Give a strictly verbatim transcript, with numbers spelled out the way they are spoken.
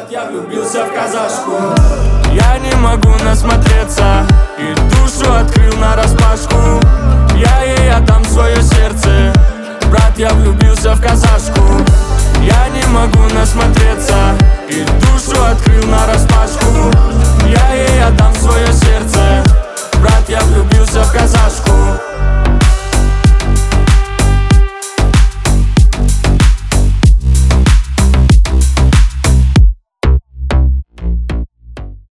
я влюбился в казашку. Я не могу насмотреться и душу открыл нараспашку. Я ей